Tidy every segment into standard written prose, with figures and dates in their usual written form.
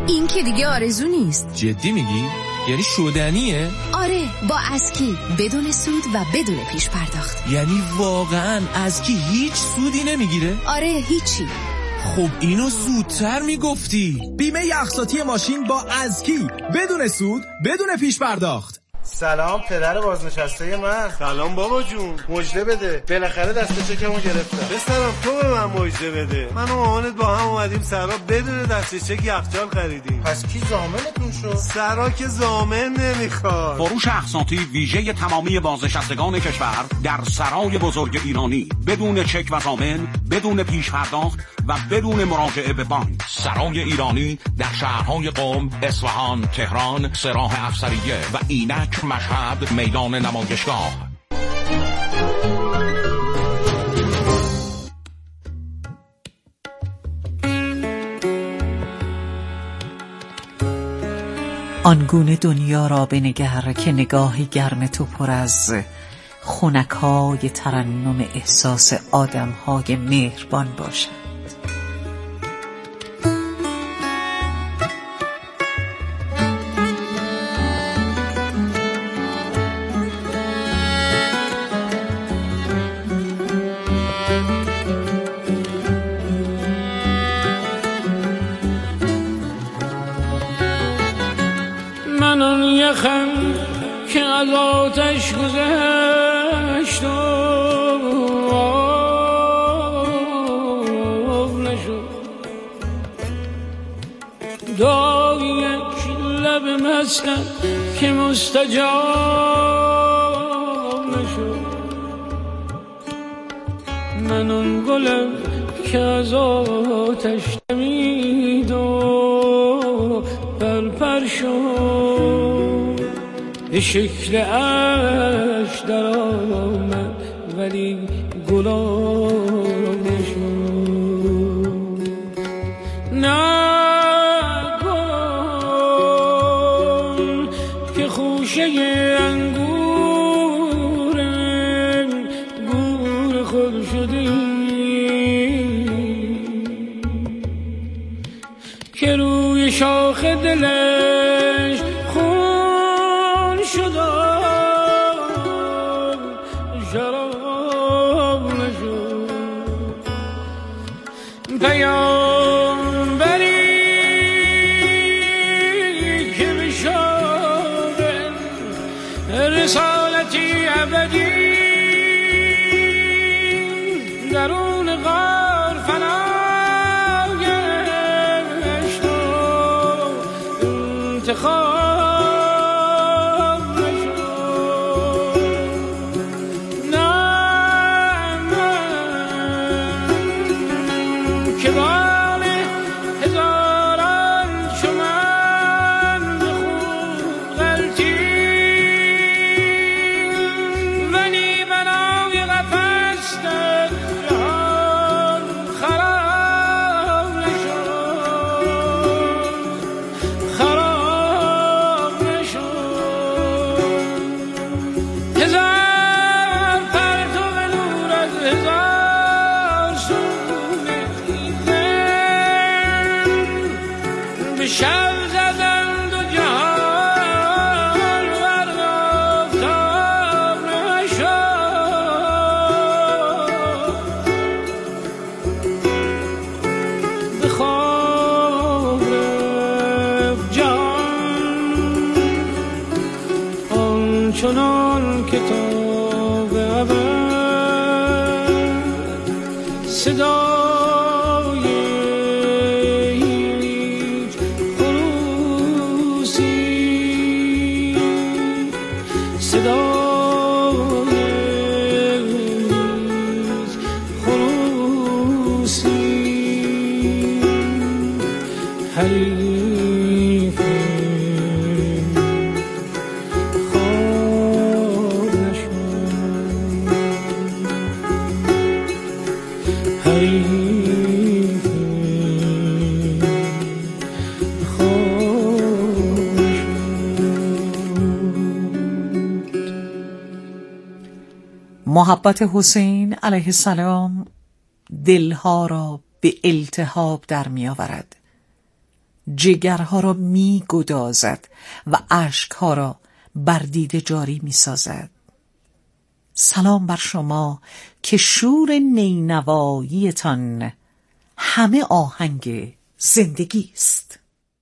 این که دیگه آرزو نیست. جدی میگی؟ یعنی شدنیه؟ آره، با اسکی، بدون سود و بدون پیش پرداخت. یعنی واقعا اسکی هیچ سودی نمیگیره؟ آره، هیچی. خب اینو زودتر میگفتی. بیمه اقساطی ماشین با اسکی، بدون سود، بدون پیش پرداخت. سلام پدر بازنشسته من. سلام بابا جون، مژده بده، بالاخره دست چکمو گرفتم. بسرم تو به من مژده بده. من و مامانت با هم اومدیم سرا بدون دست چک یخچال خریدیم. پس کی ضامنتون شد؟ سرا که ضامن نمیخواد. فروش اقساطی ویژه تمامی بازنشستگان کشور در سرای بزرگ ایرانی، بدون چک و ضامن، بدون پیش پرداخت و بدون مراجعه به بانک. سرای ایرانی در شهرهای قم، اصفهان، تهران، سراح افسریه و اینک، مشهد، میدان نمایشگاه. آنگونه دنیا را بنگر که نگاهی گرم تو پر از خنک‌های ترنم احساس آدم‌های مهربان باشد. من آن یخم که از آتش گذشت و آب نشد، داغ یک لب مسکن که مستجاب نشد. من آن گلم که از آتش دمید و پرپر شد، به شکل عشق در آمد ولی گلاب نشد. نکن که خوشه انگور گور خود شدی، که روی شاخ دلش خون شد شراب نشد. پیامبری که به شوق رسالتی ابدی درون غار فنا گشت و انتخاب نشد. نه من که بال هزاران چو من به خون غلطی، ولی بنای قفس در جهان خراب نشد، خراب نشد. هزار پرتو نور از هزار سوی دیدن به شب زدند و جهان برآفتاب نشد. به خواب رفت جهان آنچنان که تا به ابد صدای هیچ خروسی، صدای هیچ خروسی، حریف خواب نشد، حریف خواب نشد. محبت حسین علیه السلام دلها را به التهاب در می آورد. جگرها را می گدازد و اشکها را بر دیده جاری می سازد. سلام بر شما که شور نینواییتان همه آهنگ زندگی است.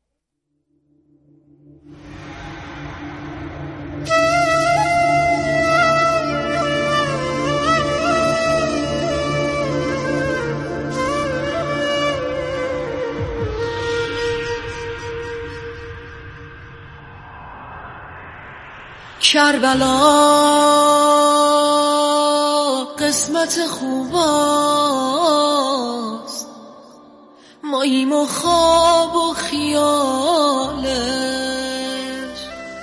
کربلا قسمت خوباست، ماییم و خواب و خیالش.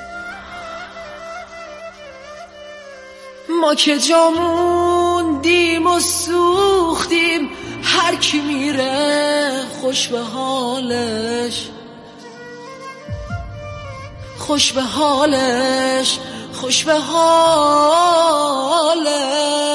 ما که جاموندیم و سوختیم، هر کی میره خوش به حالش، خوش به حالش، خوش به حالش.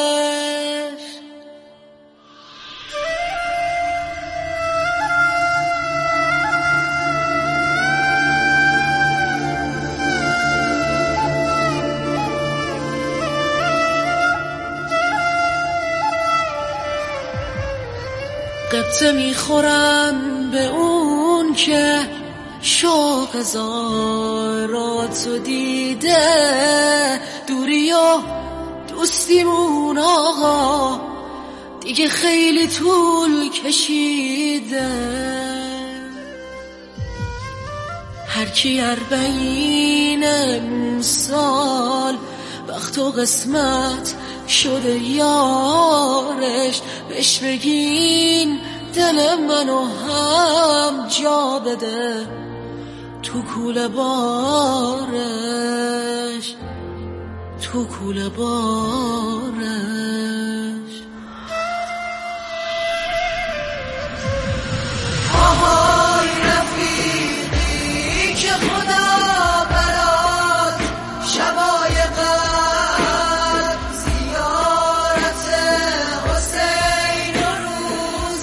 قبطه میخورم به اون که شوق هزاراتو دیده، دوری و دوستیمون آقا دیگه خیلی طول کشیده. هر کی 40 سال بخت و قسمت شده یارش، بهش بگین دل منو هم جا بده تو کوله بارش، تو کوله بارش. آهای رفیقی که خدا برات شبای قدر زیارت حسین و روز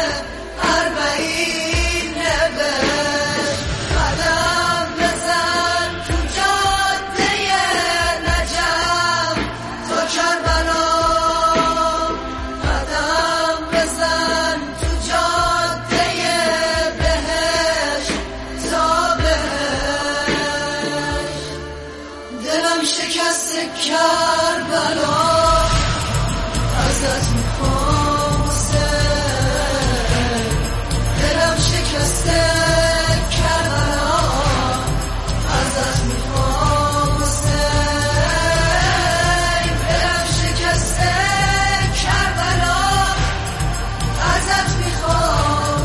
40 نوشت. قدم بزن تو جاده نجف تا کربلا، قدم بزن تو جاده بهشت تا بهشت. دلم شکست کربلا، ازت میخوام حسین. دلم شکست کربلا، ازت میخوام حسین. دلم شکست کربلا، ازت میخوام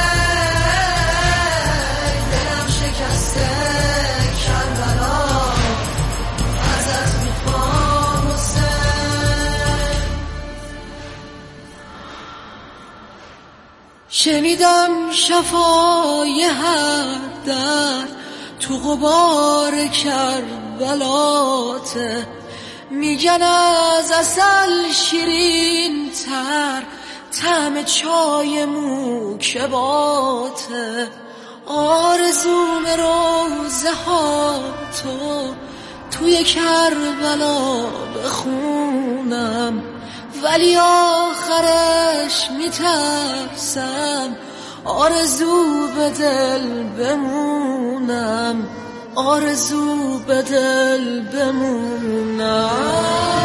حسین. دلم شکست کربلا، ازت میخوام حسین. شنیدم شفای هر درد تو غبار کربلاته، میگن از عسل شیرین تر طعم چای موکباته. آرزوم روزه ها تو توی کربلا بخونم، ولی آخرش میترسم آرزو به دل بمونم، آرزو به دل بمونم.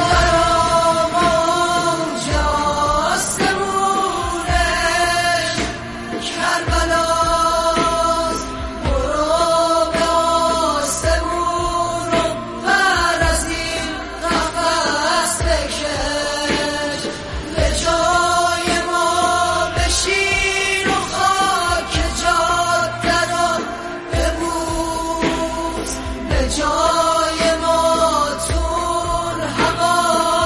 جای ما تون هوا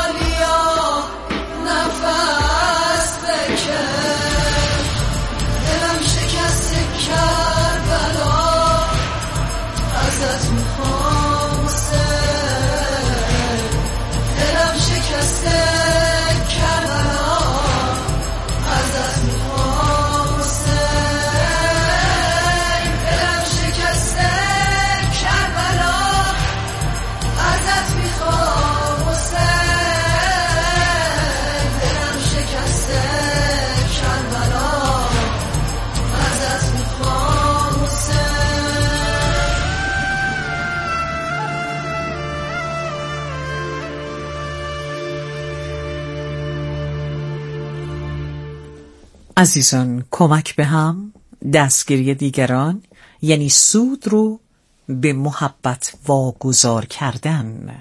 عزیزان، کمک به هم، دستگیری دیگران یعنی سود رو به محبت واگذار کردن.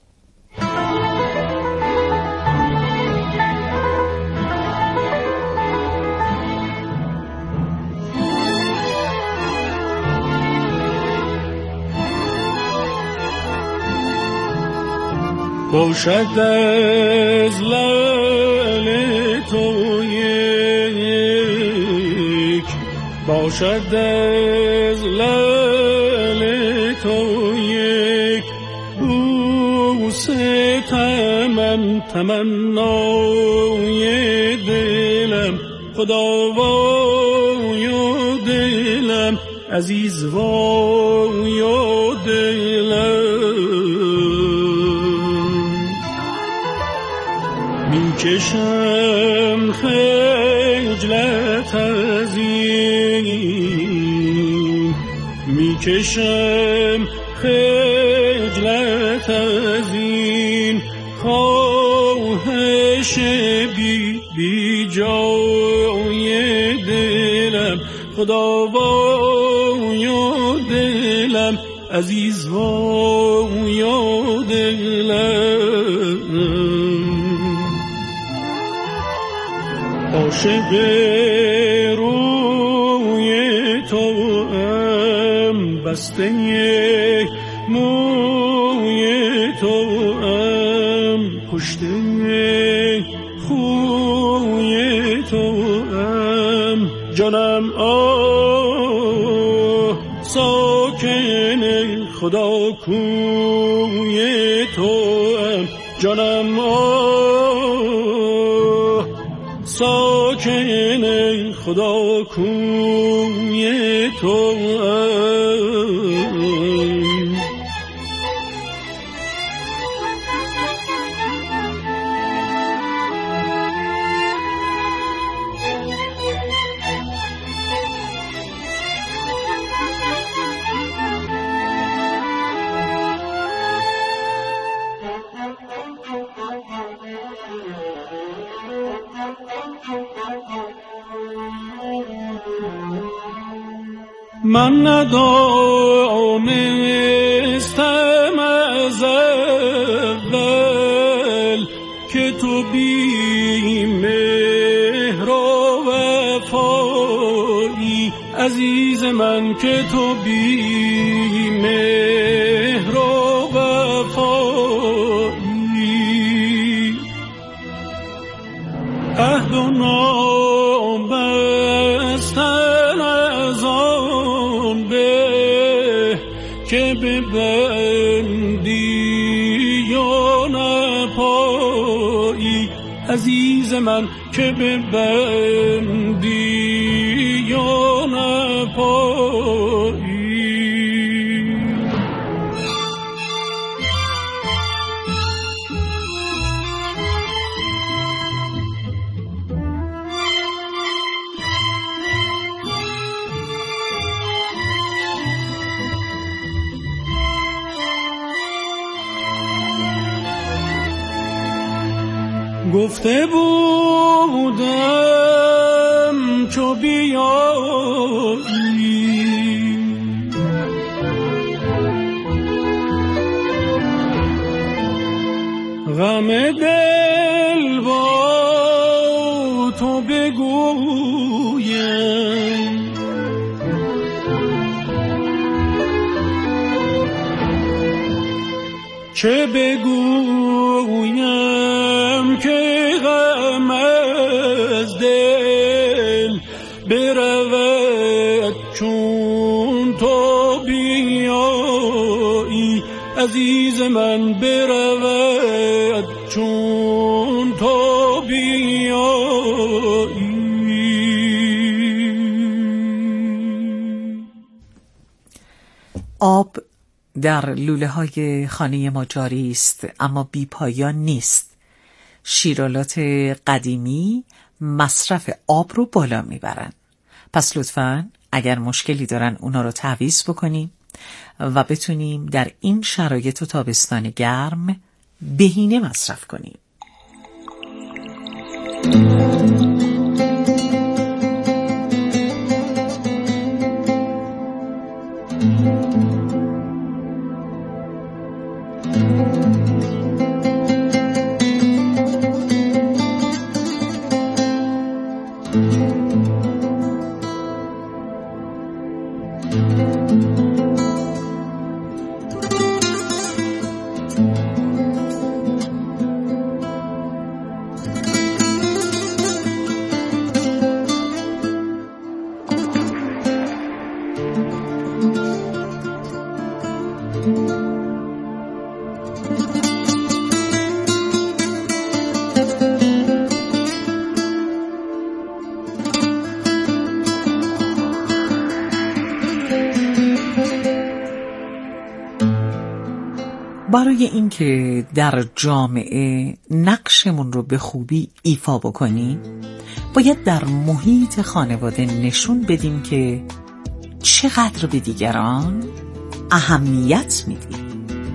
باشد از لعل تو یک، باشد از لعل تو یک بوسه تمنای دلم، خداوای دلم، عزیز وای دلم. میکشم خجلت از این، میکشم خجلت از این خواهش بی جای دلم، خداوای دلم، عزیز وای دلم. عاشق روی تو ام، بسته موی تو ام، پشته خوی تو ام، جانم آه ساکن خدا کوی تو ام، جانم آه ساکن خدا کوی تو من ندانستم از اول که تو بی مهر و وفایی، عزیز من که تو بی مهر و وفایی. عهد و نام بستن از آن به که ببندی یا نپایی، عزیز من که ببندی یا نپایی. گفته بودم چو بیایی، غم دل با تو بگویم، چه بگویم که غم از دل برود چون تو بیایی، عزیز من برود چون تو بیایی. آب در لوله های خانه ما جاری است اما بی پایان نیست. شیرالات قدیمی مصرف آب رو بالا میبرن. پس لطفاً اگر مشکلی دارن اونا رو تعویض بکنیم و بتونیم در این شرایط و تابستان گرم بهینه مصرف کنیم. برای اینکه در جامعه نقشمون رو به خوبی ایفا بکنیم باید در محیط خانواده نشون بدیم که چقدر به دیگران اهمیت میدیم.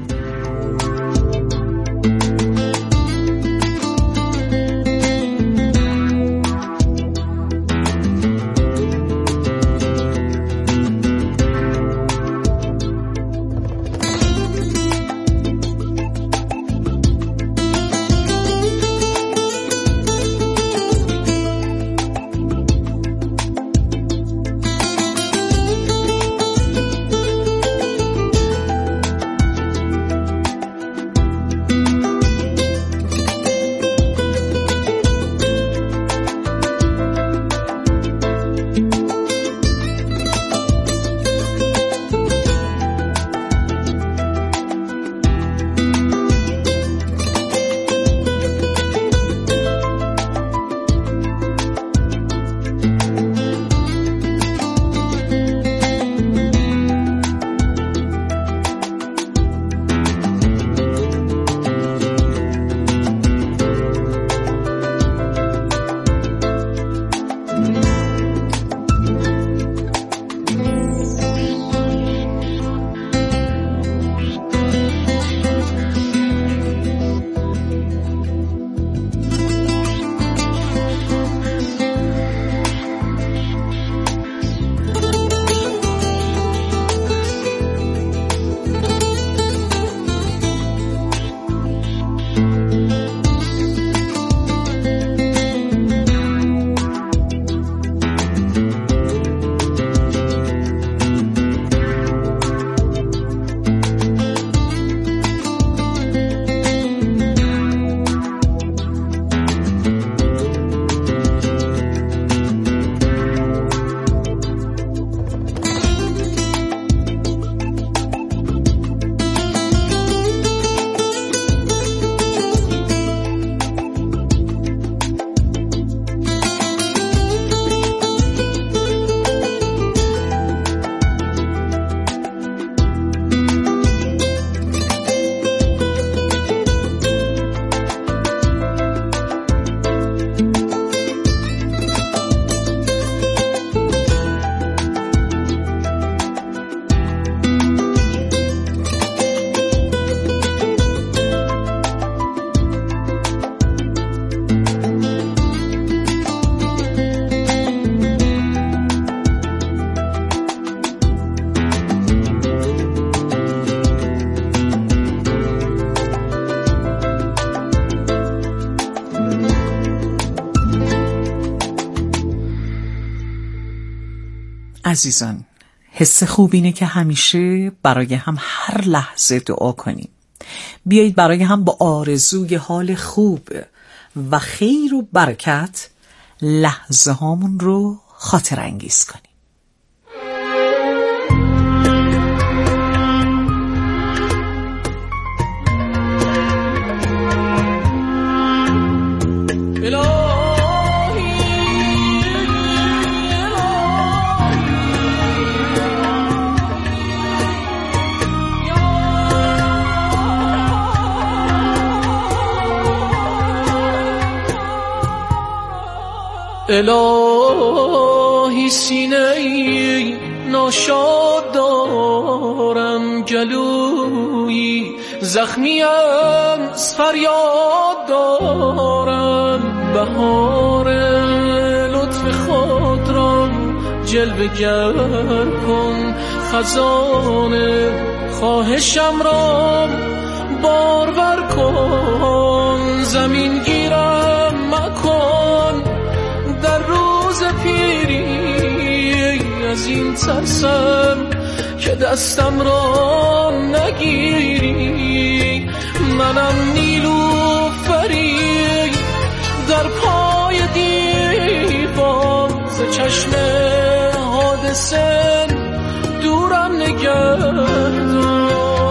عزیزان، حس خوب اینه که همیشه برای هم هر لحظه دعا کنیم. بیایید برای هم با آرزوی حال خوب و خیر و برکت لحظه هامون رو خاطر انگیز کنیم. الهی سینه‌ای ناشاد دارم، گلویی زخمی از فریاد دارم. بهار لطف خود را جلوه گر کن، خزانه خواهشم را بارور کن، زمین گیرم مکن در روز پیری، از این ترسم که دستم را نگیری. منم نیلوفری در پای دیوار، ز چشم حادثه دورم نگردان.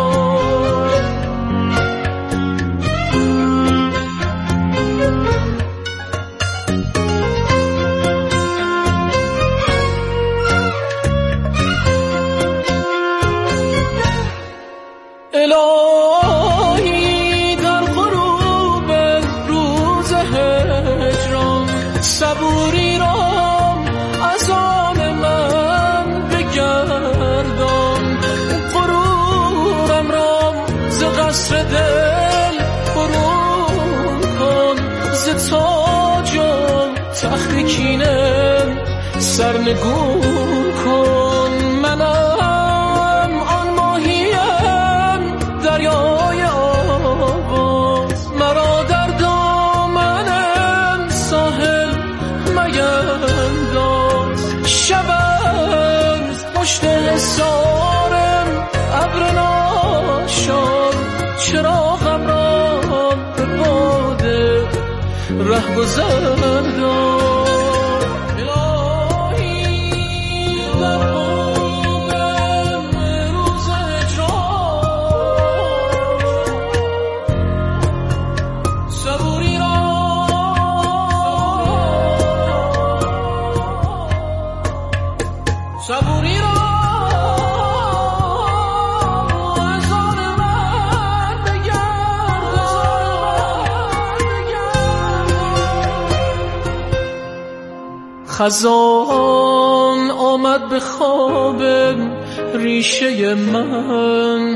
الهی در غروب روز هجران، صبوری را از آن من بگردان. غرورم را ز قصر دل برون کن، ز تاج و تخت کینه سرنگون کن. منم آن ماهیم دریای آواز، مرا در دامن ساحل مینداز. شب از پشت حصارم ابر ناشار، چراغم را به باده رهگذر داد. خزان آمد به خواب ریشه من،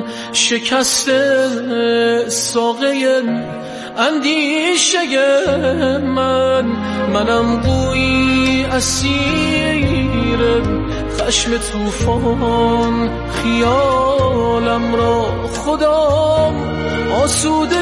شکسته ساقه اندیشه من. منم گویی اسیر خشم طوفان، خیالم را خدام آسوده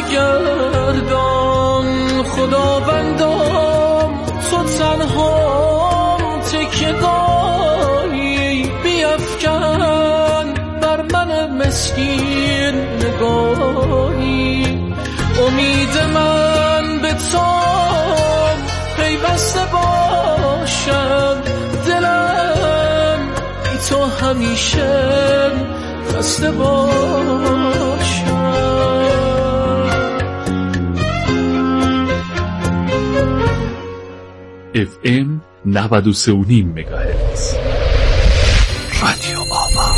گردان. خداوندام تو تنها تکیه‌گاهی، بیفکن بر من مسکین نگاهی. امید من به تو پیوسته باشم، دلم بی تو همیشه خسته باشم. FM 93.5 مگاهرتز رادیو آوا.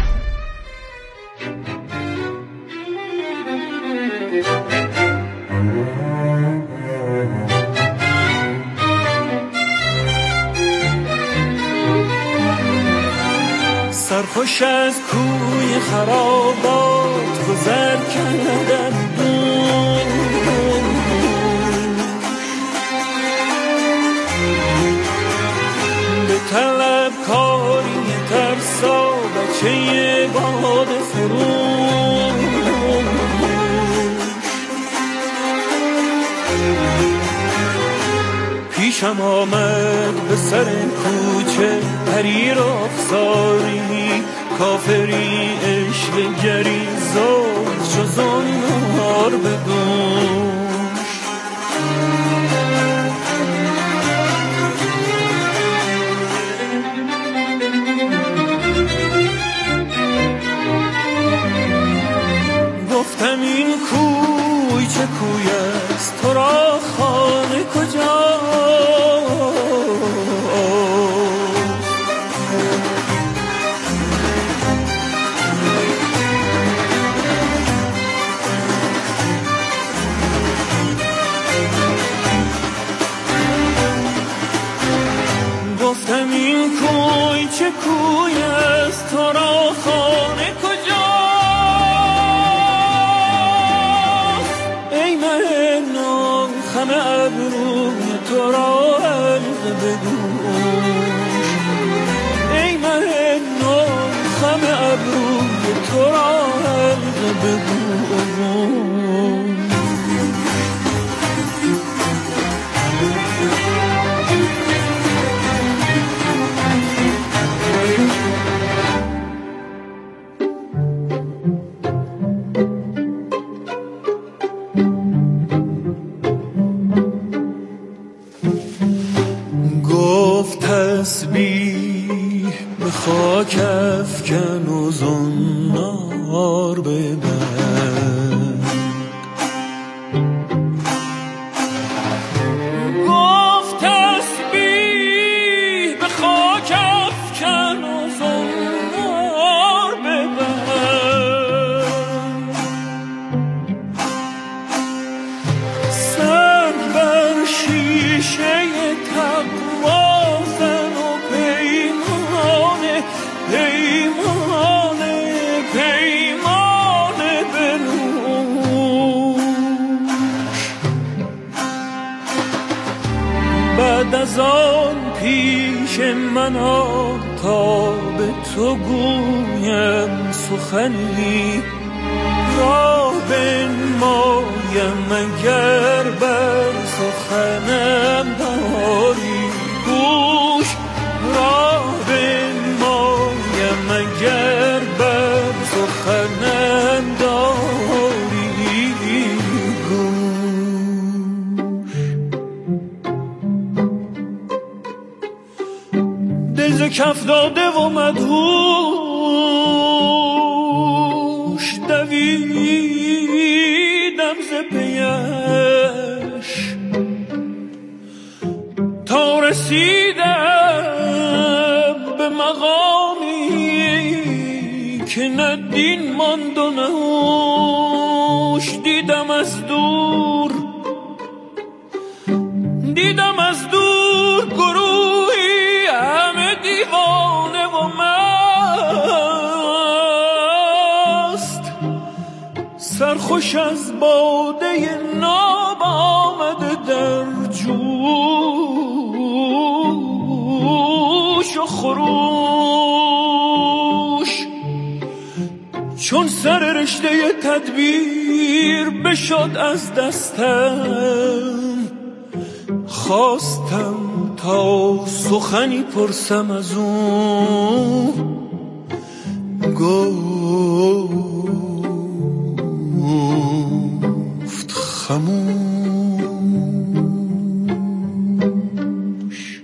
سرخوش از کوی خرابات گذر کردم، به طلب کاری ترسا بچه باد فرون. پیشم آمد به سر کوچه پری رخساری، کافری عشق گریزان چو زنار بدون. گفتم این کوی چه کوی است، تو را خانه کجا؟ ابروی تو را حلقه بگو تسبیح به خاک افکن و زنار ببند گفت تسبیح به خاک افکن و زنار ببند سنگ بر شیشه تقوا بعد از آن پیش من آ تا به تو گویم سخنی راه بنمایم اگر بر سخنم داری گوش راه بنمایم اگر بر سخنم داری دل ز کف داده و مدهوش دویدم ز پیش تا رسیدم به مقامی که نه دین ماند و نه هوش دیدم از دور گروهی همه دیوانه و مست سرخوش از باده ناب آمده در جوش و خروش چون سر رشته تدبیر بشد از دستم خواستم تا سخنی پرسم از اون گفت خموش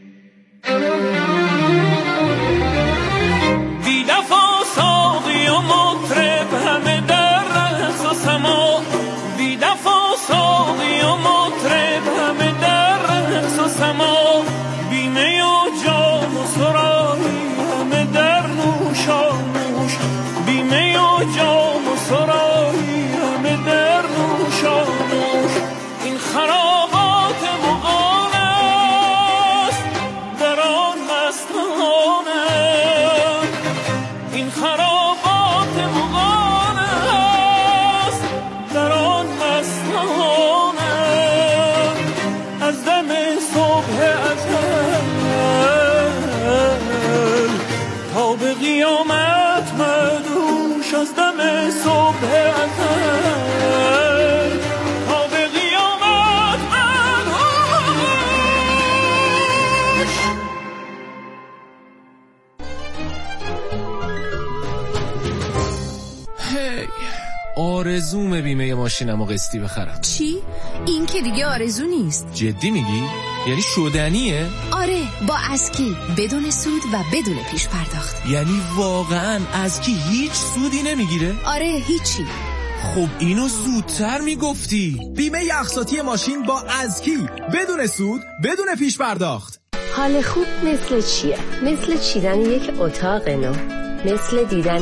بی دفع ساقی و مطرب همه در رقص و سما بی دفع ساقی و مطرب همه در رقص و سما بیمه و جام و سرایی همه در نوشانوش بیمه و جام و سرایی همه در نوشانوش این خرابات مغان است در آن مستانه این خرابات مغان است در آن مستانه از دم صبح ازل تا به قیامت مدهوش از دم صبح ازل تا به قیامت مدهوش. هی آرزوم بیمه ماشینمو قسطی بخرم. چی؟ این که دیگه آرزو نیست. جدی میگی؟ یعنی شدنیه؟ آره با اسکی بدون سود و بدون پیش پرداخت. یعنی واقعا اسکی هیچ سودی نمیگیره؟ آره هیچی. خب اینو زودتر میگفتی. بیمه اقساطی ماشین با اسکی بدون سود بدون پیش پرداخت. حال خوب مثل چیه؟ مثل چیدن یک اتاق نو، مثل دیدن